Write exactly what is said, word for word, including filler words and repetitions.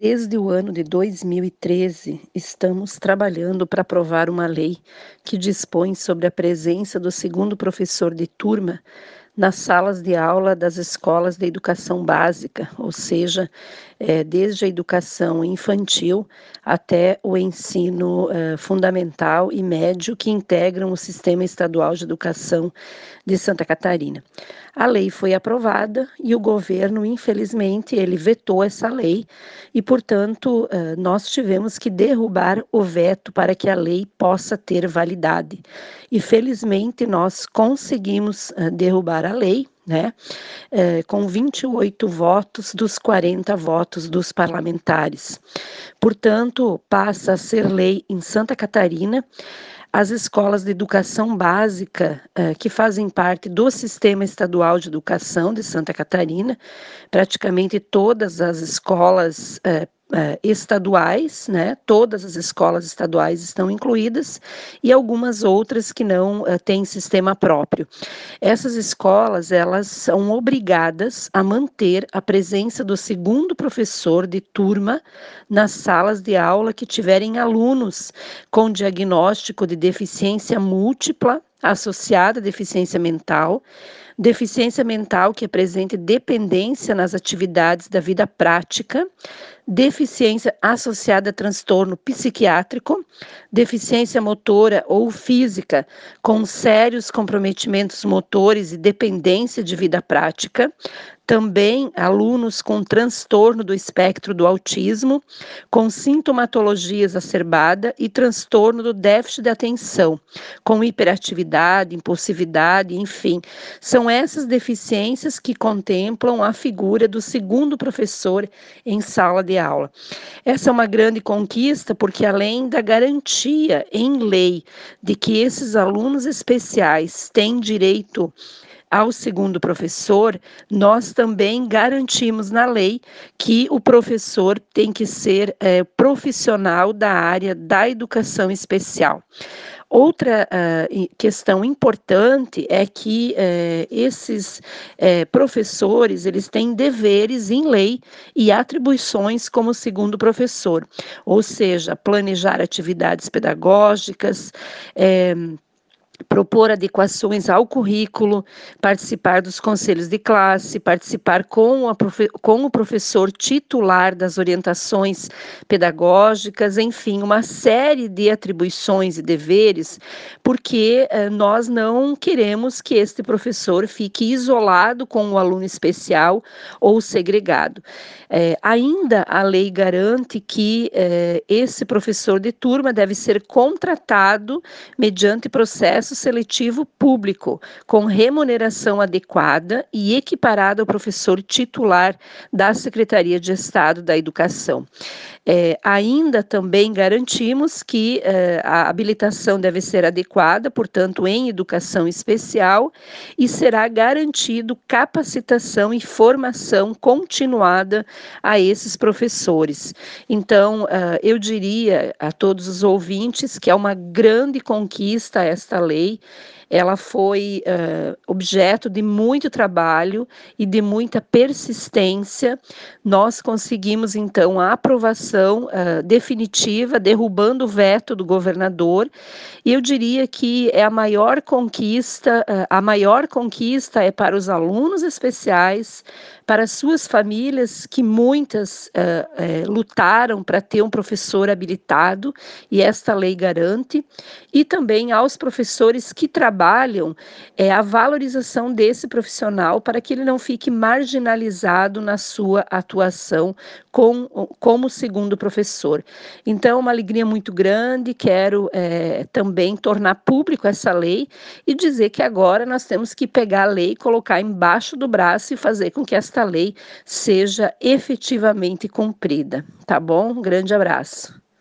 Desde o ano de dois mil e treze, estamos trabalhando para aprovar uma lei que dispõe sobre a presença do segundo professor de turma nas salas de aula das escolas de educação básica, ou seja, eh, desde a educação infantil até o ensino eh, fundamental e médio que integram o Sistema Estadual de Educação de Santa Catarina. A lei foi aprovada e o governo, infelizmente, ele vetou essa lei e, portanto, eh, nós tivemos que derrubar o veto para que a lei possa ter validade. E, felizmente, nós conseguimos eh, derrubar a lei, né, eh, com vinte e oito votos dos quarenta votos dos parlamentares. Portanto, passa a ser lei em Santa Catarina. As escolas de educação básica, eh, que fazem parte do Sistema Estadual de Educação de Santa Catarina, praticamente todas as escolas eh, eh, estaduais, né, todas as escolas estaduais estão incluídas, e algumas outras que não eh, têm sistema próprio. Essas escolas, elas são obrigadas a manter a presença do segundo professor de turma nas salas de aula que tiverem alunos com diagnóstico de deficiência múltipla associada à deficiência mental, deficiência mental que apresente dependência nas atividades da vida prática, deficiência associada a transtorno psiquiátrico, deficiência motora ou física com sérios comprometimentos motores e dependência de vida prática, também alunos com transtorno do espectro do autismo, com sintomatologia exacerbada e transtorno do déficit de atenção, com hiperatividade, impulsividade, enfim. São essas deficiências que contemplam a figura do segundo professor em sala de aula. Essa é uma grande conquista porque, além da garantia em lei de que esses alunos especiais têm direito ao segundo professor, nós também garantimos na lei que o professor tem que ser é, profissional da área da educação especial. Outra uh, questão importante é que uh, esses uh, professores, eles têm deveres em lei e atribuições como segundo professor, ou seja, planejar atividades pedagógicas, uh, propor adequações ao currículo, participar dos conselhos de classe, participar com, a profe- com o professor titular das orientações pedagógicas, enfim, uma série de atribuições e deveres, porque eh, nós não queremos que este professor fique isolado com o aluno especial ou segregado. Eh, ainda a lei garante que eh, esse professor de turma deve ser contratado mediante processo seletivo público, com remuneração adequada e equiparada ao professor titular da Secretaria de Estado da Educação. É, ainda também garantimos que é, a habilitação deve ser adequada, portanto, em educação especial, e será garantido capacitação e formação continuada a esses professores. Então, uh, eu diria a todos os ouvintes que é uma grande conquista esta lei. Ela foi uh, objeto de muito trabalho e de muita persistência. Nós conseguimos, então, a aprovação uh, definitiva, derrubando o veto do governador, e eu diria que é a maior conquista, uh, a maior conquista é para os alunos especiais, para suas famílias, que muitas uh, uh, lutaram para ter um professor habilitado, e esta lei garante, e também aos professores que trabalham é, a valorização desse profissional para que ele não fique marginalizado na sua atuação com, como segundo professor. Então, uma alegria muito grande, quero é, também tornar público essa lei e dizer que agora nós temos que pegar a lei, colocar embaixo do braço e fazer com que esta lei seja efetivamente cumprida, tá bom? Um grande abraço.